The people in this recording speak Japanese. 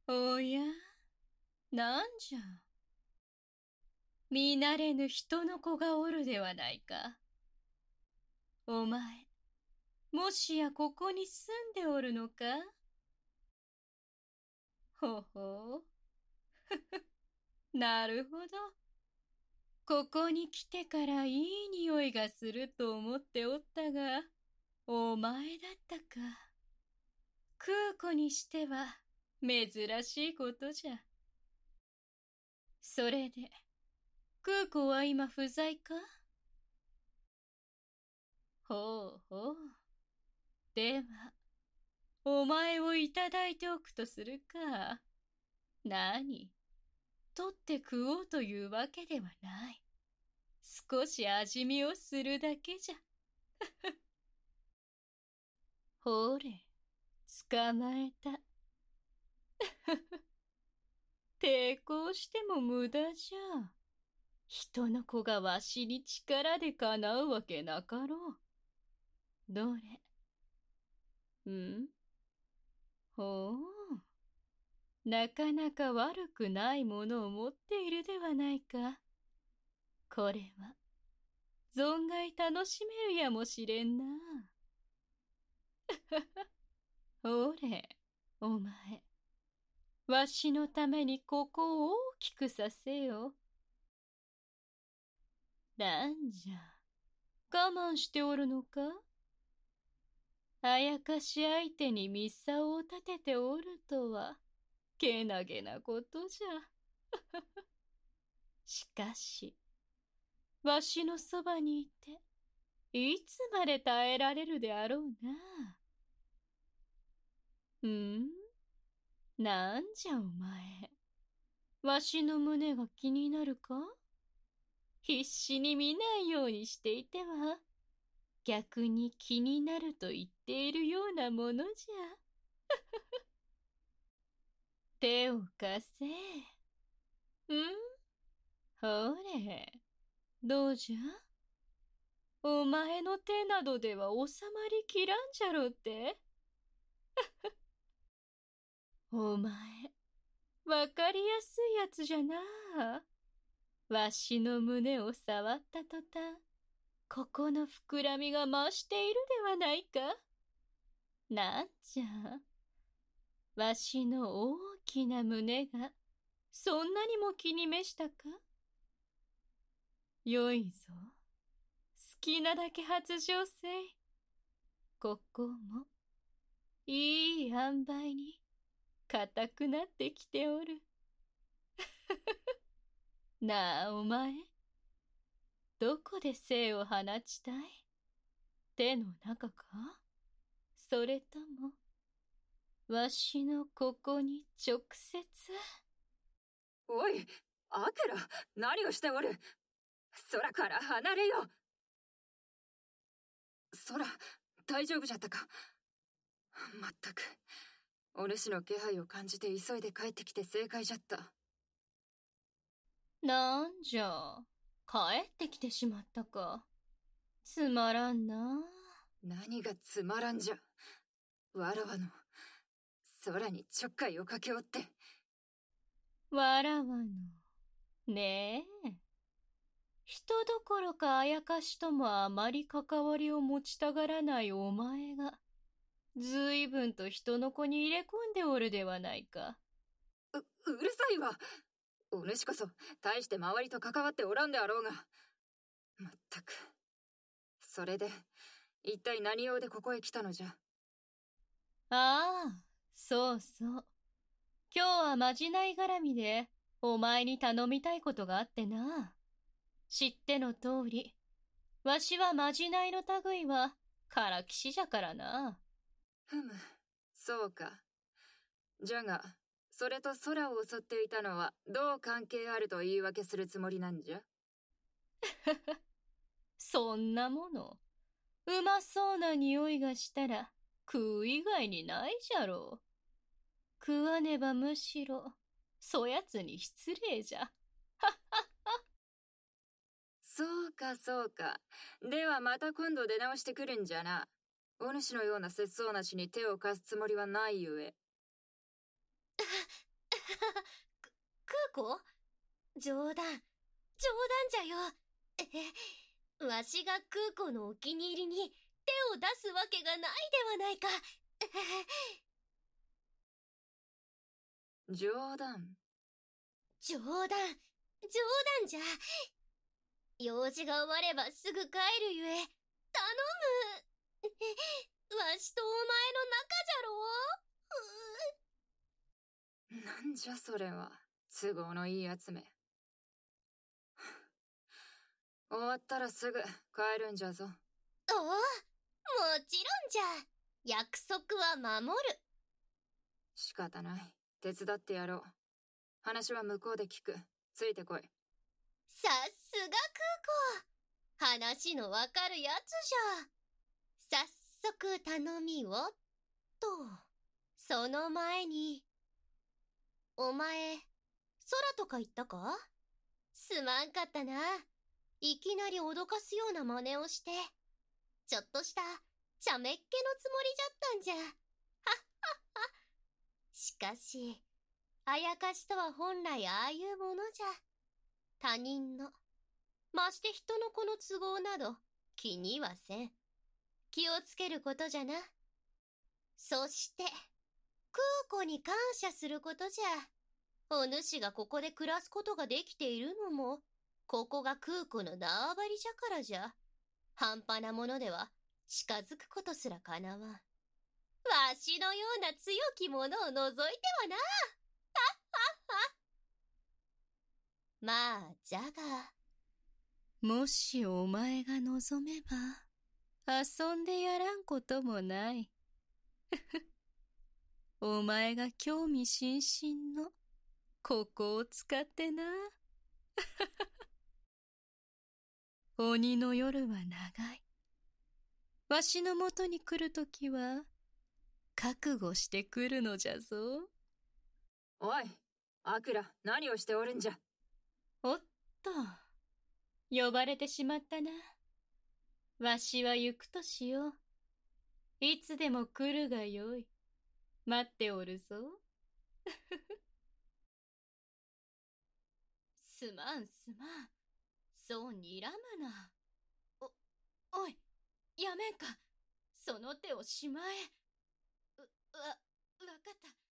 おや、なんじゃ。見慣れぬ人の子がおるではないか。お前、もしやここに住んでおるのか？ほほう。なるほど。ここに来てからいい匂いがすると思っておったが、お前だったか。空子にしては珍しいことじゃ。それで、空子は今不在か？ほうほう。では、お前をいただいておくとするか。何？取って食おうというわけではない。少し味見をするだけじゃ。ほれ、捕まえた。抵抗しても無駄じゃ。人の子がわしに力でかなうわけなかろう。どれ？ほう。なかなか悪くないものを持っているではないか。これは、存外楽しめるやもしれんな。ほれ、お前。わしのためにここを大きくさせよ。なんじゃ、我慢しておるのか？あやかし相手にミサを立てておるとは、けなげなことじゃ。しかし、わしのそばにいて、いつまで耐えられるであろうな。なんじゃお前。わしの胸が気になるか？必死に見ないようにしていては、逆に気になると言っているようなものじゃ。手を貸せ。ほれ、どうじゃ？お前の手などでは収まりきらんじゃろうって？お前、わかりやすいやつじゃな。わしの胸を触った途端、ここの膨らみが増しているではないか。なんじゃ、わしの大きな胸がそんなにも気に召したか？よいぞ、好きなだけ発情せい。ここもいい塩梅に硬くなってきておる。なあお前、どこで精を放ちたい？手の中か？それともわしのここに直接？ おい、アケラ、何をしておる？空から離れよ。空、大丈夫じゃったか？まったく、お主の気配を感じて急いで帰ってきて正解じゃった。 なんじゃ、帰ってきてしまったか。つまらんな。 何がつまらんじゃ。わらわの空にちょっかいをかけおって。 わらわの、ねえ。人どころかあやかしともあまり関わりを持ちたがらないお前が、ずいぶんと人の子に入れ込んでおるではないか。 うるさいわ。お主こそ大して周りと関わっておらんであろうが。まったく。それで一体何用でここへ来たのじゃ？ ああ、そうそう。今日はまじない絡みでお前に頼みたいことがあってな。知っての通り、わしはまじないの類はからきしじゃからな。 そうか。じゃが、それと空を襲っていたのはどう関係あると言い訳するつもりなんじゃ？ そんなもの、うまそうな匂いがしたら食う以外にないじゃろう。食わねばむしろ、そやつに失礼じゃ。 そうかそうか。ではまた今度出直してくるんじゃな。お主のような節操なしに手を貸すつもりはないゆえ。 空子？冗談じゃよ。わしが空子のお気に入りに手を出すわけがないではないか。 冗談じゃ。用事が終わればすぐ帰るゆえ、頼む。わしとお前の仲じゃろ。 なんじゃそれは、都合のいいやつめ。終わったらすぐ帰るんじゃぞ。 もちろんじゃ。約束は守る。 仕方ない。手伝ってやろう。話は向こうで聞く。ついてこい。 さすが空子。話のわかるやつじゃ。早速頼みを。と。その前に。お前、空とか言ったか？すまんかったな。いきなり脅かすような真似をして。ちょっとした茶目っ気のつもりじゃったんじゃ。はっはっは。しかし、あやかしとは本来ああいうものじゃ。他人の、まして人の子の都合など気にはせん。気をつけることじゃな。そして、空子に感謝することじゃ。お主がここで暮らすことができているのも、ここが空子の縄張りじゃからじゃ。半端なものでは近づくことすらかなわん。わしのような強き者を除いてはな。まあ、じゃが。 もしお前が望めば、遊んでやらんこともない。お前が興味津々の、ここを使ってな。鬼の夜は長い。わしのもとに来るときは、覚悟してくるのじゃぞ。 おい、アクラ、何をしておるんじゃ。 おっと、呼ばれてしまったな。わしは行くとしよう。いつでも来るがよい。待っておるぞ。すまん。そう睨むな。おい、やめんか。その手をしまえ。わかった。